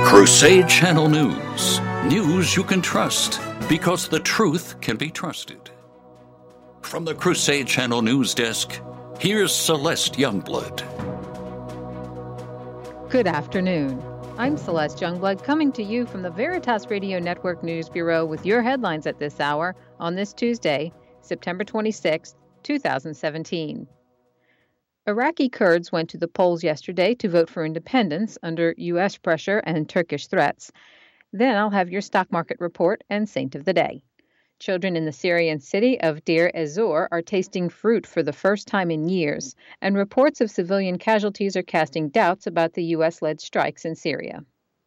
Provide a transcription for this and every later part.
Crusade Channel News. News you can trust because the truth can be trusted. From the Crusade Channel News Desk, here's Celeste Youngblood. Good afternoon. I'm Celeste Youngblood coming to you from the Veritas Radio Network News Bureau with your headlines at this hour on this Tuesday, September 26, 2017. Iraqi Kurds went to the polls yesterday to vote for independence under U.S. pressure and Turkish threats. Then I'll have your stock market report and saint of the day. Children in the Syrian city of Deir ez-Zor are tasting fruit for the first time in years, and reports of civilian casualties are casting doubts about the U.S.-led strikes in Syria.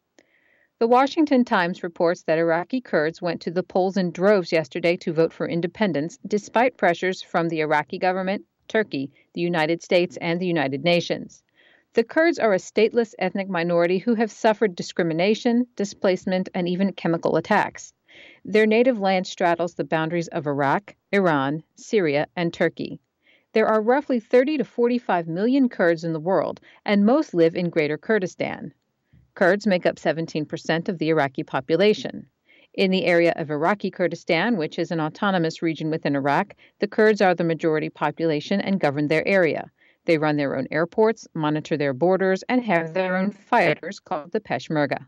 The Washington Times reports that Iraqi Kurds went to the polls in droves yesterday to vote for independence, despite pressures from the Iraqi government, Turkey, the United States, and the United Nations. The Kurds are a stateless ethnic minority who have suffered discrimination, displacement, and even chemical attacks. Their native land straddles the boundaries of Iraq, Iran, Syria, and Turkey. There are roughly 30 to 45 million Kurds in the world, and most live in Greater Kurdistan. Kurds make up 17% of the Iraqi population. In the area of Iraqi Kurdistan, which is an autonomous region within Iraq, the Kurds are the majority population and govern their area. They run their own airports, monitor their borders, and have their own fighters called the Peshmerga.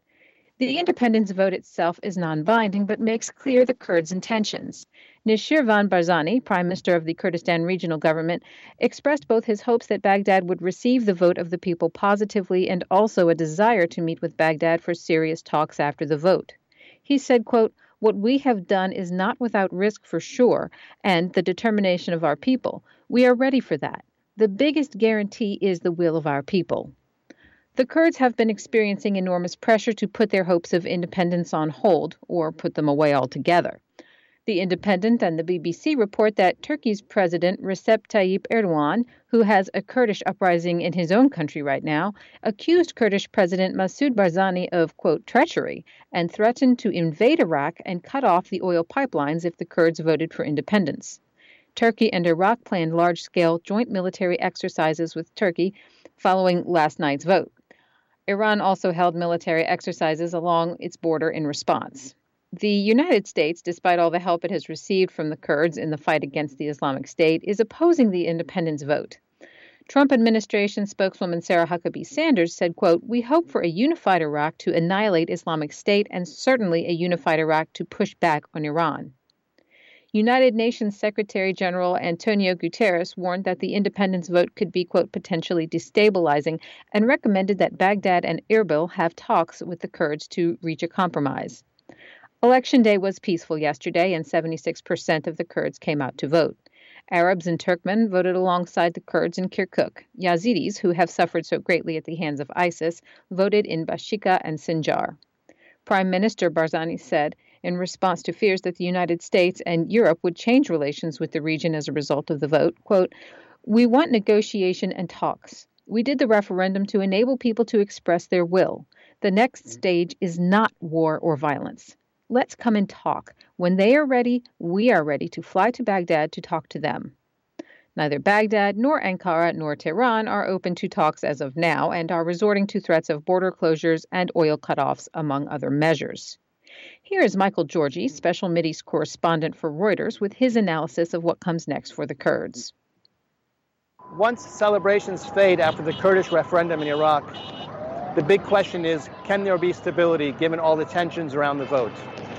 The independence vote itself is non-binding, but makes clear the Kurds' intentions. Nishirvan Barzani, Prime Minister of the Kurdistan Regional Government, expressed both his hopes that Baghdad would receive the vote of the people positively and also a desire to meet with Baghdad for serious talks after the vote. He said, quote, "What we have done is not without risk for sure, and the determination of our people. We are ready for that. The biggest guarantee is the will of our people." The Kurds have been experiencing enormous pressure to put their hopes of independence on hold or put them away altogether. The Independent and the BBC report that Turkey's President Recep Tayyip Erdogan, who has a Kurdish uprising in his own country right now, accused Kurdish President Masoud Barzani of, quote, treachery and threatened to invade Iraq and cut off the oil pipelines if the Kurds voted for independence. Turkey and Iraq planned large-scale joint military exercises with Turkey following last night's vote. Iran also held military exercises along its border in response. The United States, despite all the help it has received from the Kurds in the fight against the Islamic State, is opposing the independence vote. Trump administration spokeswoman Sarah Huckabee Sanders said, quote, "We hope for a unified Iraq to annihilate Islamic State and certainly a unified Iraq to push back on Iran." United Nations Secretary General Antonio Guterres warned that the independence vote could be, quote, potentially destabilizing and recommended that Baghdad and Erbil have talks with the Kurds to reach a compromise. Election day was peaceful yesterday, and 76% of the Kurds came out to vote. Arabs and Turkmen voted alongside the Kurds in Kirkuk. Yazidis, who have suffered so greatly at the hands of ISIS, voted in Bashika and Sinjar. Prime Minister Barzani said, in response to fears that the United States and Europe would change relations with the region as a result of the vote, quote, "We want negotiation and talks. We did the referendum to enable people to express their will. The next stage is not war or violence. Let's come and talk. When they are ready, we are ready to fly to Baghdad to talk to them." Neither Baghdad nor Ankara nor Tehran are open to talks as of now and are resorting to threats of border closures and oil cutoffs, among other measures. Here is Michael Georgi, Special Mideast correspondent for Reuters, with his analysis of what comes next for the Kurds. Once celebrations fade after the Kurdish referendum in Iraq, the big question is, can there be stability given all the tensions around the vote?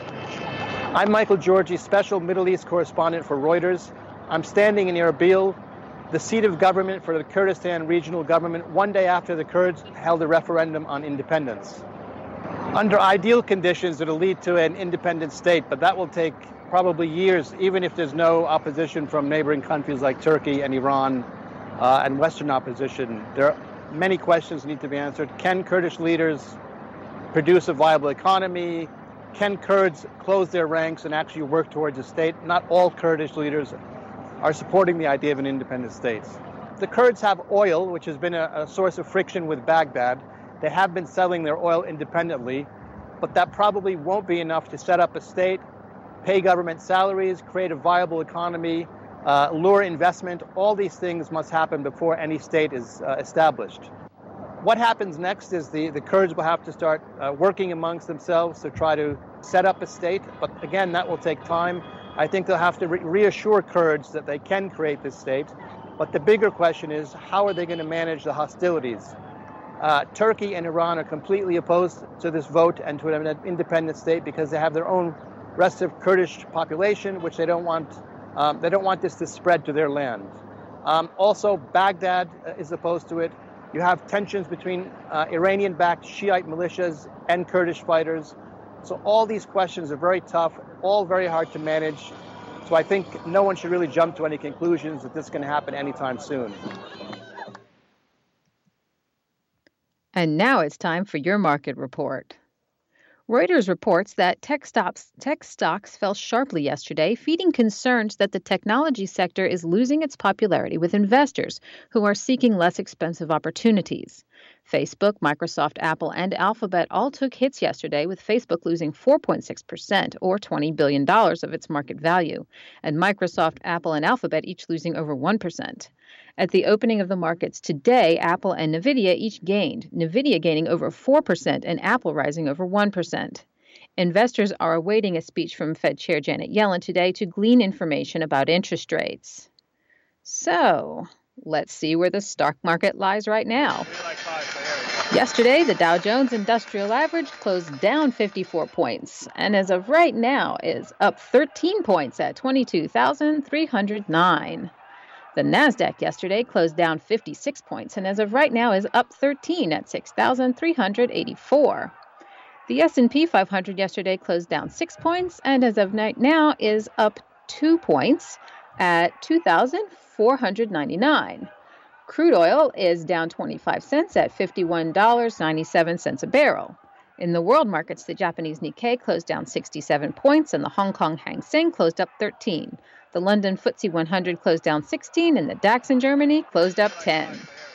I'm Michael Georgi, Special Middle East correspondent for Reuters. I'm standing in Erbil, the seat of government for the Kurdistan Regional Government, one day after the Kurds held a referendum on independence. Under ideal conditions, it'll lead to an independent state, but that will take probably years, even if there's no opposition from neighboring countries like Turkey and Iran and Western opposition. There are many questions need to be answered. Can Kurdish leaders produce a viable economy? Can Kurds close their ranks and actually work towards a state? Not all Kurdish leaders are supporting the idea of an independent state. The Kurds have oil, which has been a source of friction with Baghdad. They have been selling their oil independently, but that probably won't be enough to set up a state, pay government salaries, create a viable economy, lure investment. All these things must happen before any state is established. What happens next is the Kurds will have to start working amongst themselves to try to set up a state. But again, that will take time. I think they'll have to reassure Kurds that they can create this state. But the bigger question is, how are they going to manage the hostilities? Turkey and Iran are completely opposed to this vote and to an independent state because they have their own restive Kurdish population, which they don't want. They don't want this to spread to their land. Also, Baghdad is opposed to it. You have tensions between Iranian-backed Shiite militias and Kurdish fighters. So all these questions are very tough, all very hard to manage. So I think no one should really jump to any conclusions that this is going to happen anytime soon. And now it's time for your market report. Reuters reports that tech stocks fell sharply yesterday, feeding concerns that the technology sector is losing its popularity with investors who are seeking less expensive opportunities. Facebook, Microsoft, Apple, and Alphabet all took hits yesterday, with Facebook losing 4.6%, or $20 billion of its market value, and Microsoft, Apple, and Alphabet each losing over 1%. At the opening of the markets today, Apple and Nvidia each gained, Nvidia gaining over 4% and Apple rising over 1%. Investors are awaiting a speech from Fed Chair Janet Yellen today to glean information about interest rates. So, let's see where the stock market lies right now. Yesterday, the Dow Jones Industrial Average closed down 54 points, and as of right now is up 13 points at 22,309. The Nasdaq yesterday closed down 56 points, and as of right now is up 13 at 6,384. The S&P 500 yesterday closed down 6 points, and as of right now is up 2 points at 2,499. Crude oil is down 25 cents at $51.97 a barrel. In the world markets, the Japanese Nikkei closed down 67 points, and the Hong Kong Hang Seng closed up 13. The London FTSE 100 closed down 16, and the DAX in Germany closed up 10.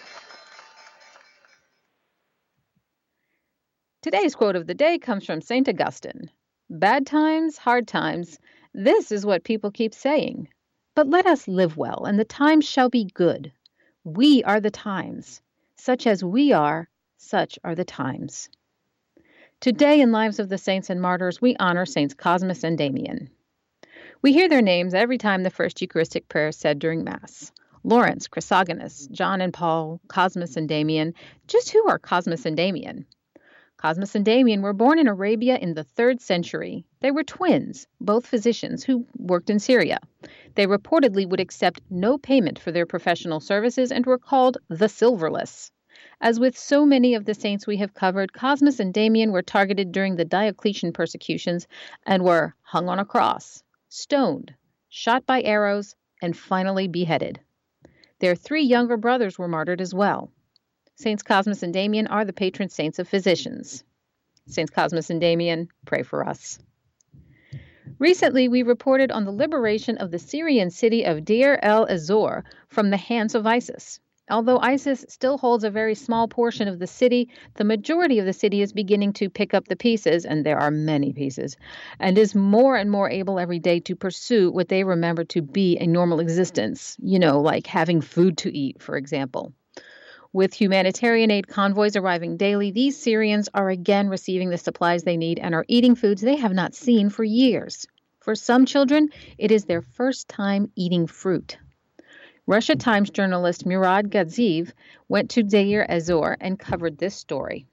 Today's quote of the day comes from St. Augustine. Bad times, hard times, this is what people keep saying. But let us live well, and the times shall be good. We are the times. Such as we are, such are the times. Today in Lives of the Saints and Martyrs, we honor Saints Cosmas and Damian. We hear their names every time the first Eucharistic prayer is said during Mass. Lawrence, Chrysogonus, John and Paul, Cosmas and Damian. Just who are Cosmas and Damian? Cosmas and Damian were born in Arabia in the 3rd century. They were twins, both physicians who worked in Syria. They reportedly would accept no payment for their professional services and were called the Silverless. As with so many of the saints we have covered, Cosmas and Damian were targeted during the Diocletian persecutions and were hung on a cross, stoned, shot by arrows, and finally beheaded. Their 3 younger brothers were martyred as well. Saints Cosmas and Damian are the patron saints of physicians. Saints Cosmas and Damian, pray for us. Recently, we reported on the liberation of the Syrian city of Deir el-Ezzor from the hands of ISIS. Although ISIS still holds a very small portion of the city, the majority of the city is beginning to pick up the pieces, and there are many pieces, and is more and more able every day to pursue what they remember to be a normal existence, like having food to eat, for example. With humanitarian aid convoys arriving daily, these Syrians are again receiving the supplies they need and are eating foods they have not seen for years. For some children, it is their first time eating fruit. Russia Times journalist Murad Gaziv went to Deir el-Ezzor and covered this story.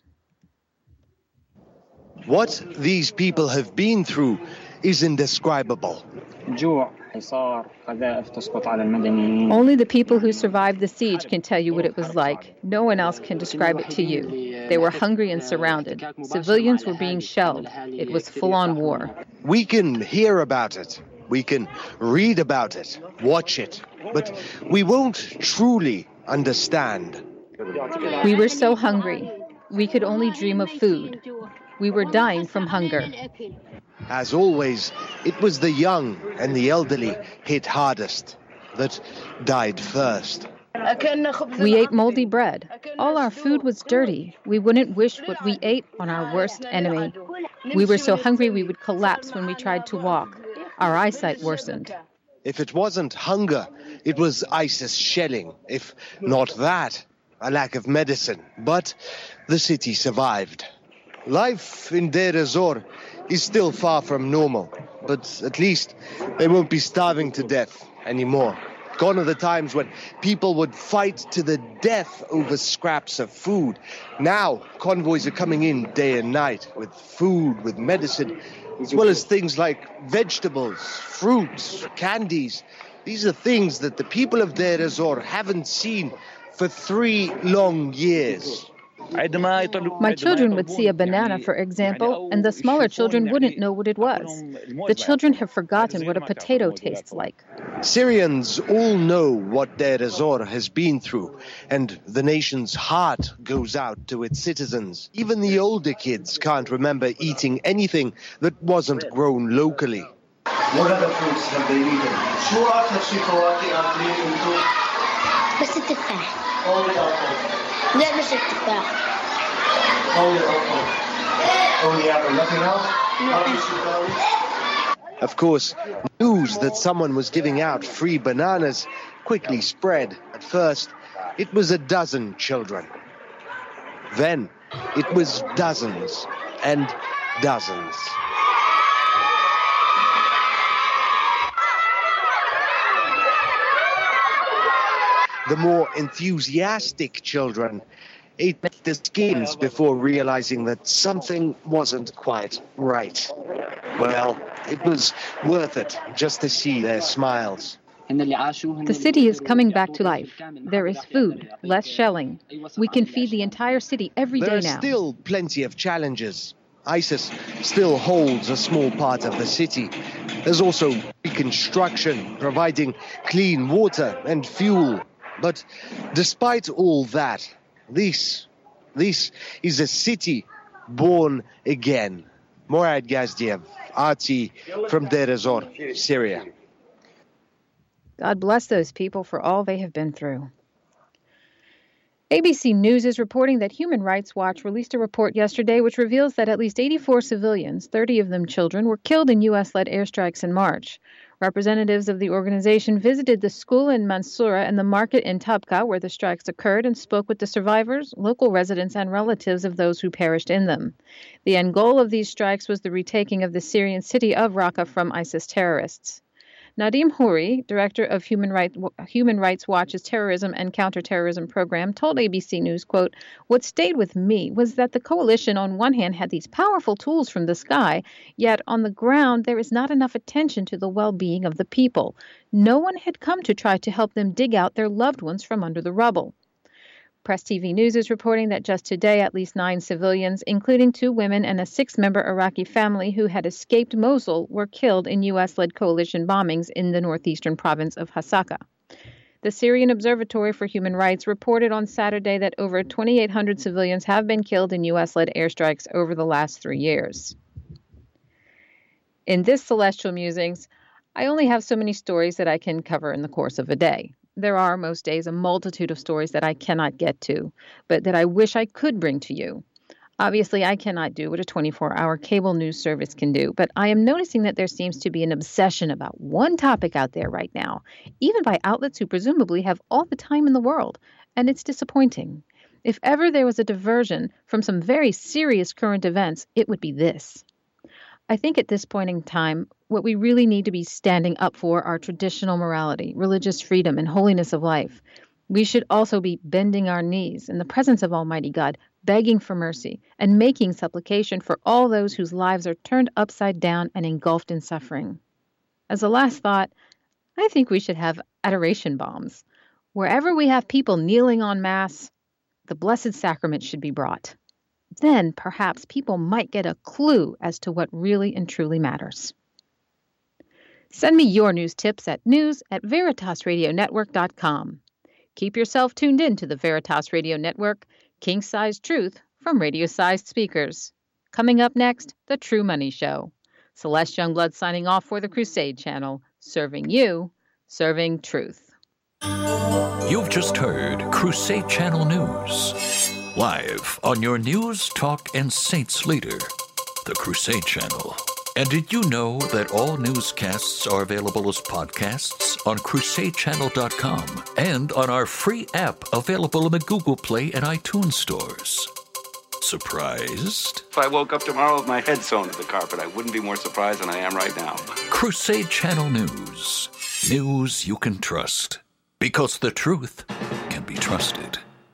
What these people have been through is indescribable. Only the people who survived the siege can tell you what it was like. No one else can describe it to you. They were hungry and surrounded. Civilians were being shelled. It was full-on war. We can hear about it. We can read about it, watch it, but we won't truly understand. We were so hungry. We could only dream of food. We were dying from hunger. As always, it was the young and the elderly hit hardest, that died first. We ate moldy bread. All our food was dirty. We wouldn't wish what we ate on our worst enemy. We were so hungry we would collapse when we tried to walk. Our eyesight worsened. If it wasn't hunger, it was ISIS shelling. If not that, a lack of medicine, but the city survived. Life in Deir ez-Zor is still far from normal, but at least they won't be starving to death anymore. Gone are the times when people would fight to the death over scraps of food. Now, convoys are coming in day and night with food, with medicine, as well as things like vegetables, fruits, candies. These are things that the people of Deir ez-Zor haven't seen for 3 long years. My children would see a banana, for example, and the smaller children wouldn't know what it was. The children have forgotten what a potato tastes like. Syrians all know what Deir ez-Zor has been through, and the nation's heart goes out to its citizens. Even the older kids can't remember eating anything that wasn't grown locally. What other fruits have they eaten? بس التفاح. Only apple. لا بس التفاح. Only apple. Only apple. Nothing else? Of course, news that someone was giving out free bananas quickly spread. At first, it was a dozen children. Then, it was dozens and dozens. The more enthusiastic children ate the skins before realizing that something wasn't quite right. Well, it was worth it just to see their smiles. The city is coming back to life. There is food, less shelling. We can feed the entire city every day now. There are still plenty of challenges. ISIS still holds a small part of the city. There's also reconstruction, providing clean water and fuel. But despite all that, this is a city born again. Morad Gazdiev, RT from Deir ez-Zor, Syria. God bless those people for all they have been through. ABC News is reporting that Human Rights Watch released a report yesterday which reveals that at least 84 civilians, 30 of them children, were killed in U.S.-led airstrikes in March. Representatives of the organization visited the school in Mansoura and the market in Tabqa where the strikes occurred and spoke with the survivors, local residents, and relatives of those who perished in them. The end goal of these strikes was the retaking of the Syrian city of Raqqa from ISIS terrorists. Nadim Houri, director of Human Rights Watch's Terrorism and Counterterrorism Program, told ABC News, quote, "What stayed with me was that the coalition on one hand had these powerful tools from the sky, yet on the ground there is not enough attention to the well-being of the people. No one had come to try to help them dig out their loved ones from under the rubble." Press TV News is reporting that just today, at least 9 civilians, including 2 women and a 6-member Iraqi family who had escaped Mosul, were killed in U.S.-led coalition bombings in the northeastern province of Hasaka. The Syrian Observatory for Human Rights reported on Saturday that over 2,800 civilians have been killed in U.S.-led airstrikes over the last 3 years. In this Celestial Musings, I only have so many stories that I can cover in the course of a day. There are most days a multitude of stories that I cannot get to, but that I wish I could bring to you. Obviously, I cannot do what a 24-hour cable news service can do, but I am noticing that there seems to be an obsession about one topic out there right now, even by outlets who presumably have all the time in the world, and it's disappointing. If ever there was a diversion from some very serious current events, it would be this. I think at this point in time, what we really need to be standing up for are traditional morality, religious freedom, and holiness of life. We should also be bending our knees in the presence of Almighty God, begging for mercy, and making supplication for all those whose lives are turned upside down and engulfed in suffering. As a last thought, I think we should have adoration bombs. Wherever we have people kneeling en masse, the Blessed Sacrament should be brought. Then perhaps people might get a clue as to what really and truly matters. Send me your news tips at news@veritasradionetwork.com. Keep yourself tuned in to the Veritas Radio Network, king-sized truth from radio-sized speakers. Coming up next, The True Money Show. Celeste Youngblood signing off for the Crusade Channel, serving you, serving truth. You've just heard Crusade Channel News. Live on your news, talk, and saints leader, the Crusade Channel. And did you know that all newscasts are available as podcasts on CrusadeChannel.com and on our free app available in the Google Play and iTunes stores? Surprised? If I woke up tomorrow with my head sewn to the carpet, I wouldn't be more surprised than I am right now. Crusade Channel News. News you can trust. Because the truth can be trusted.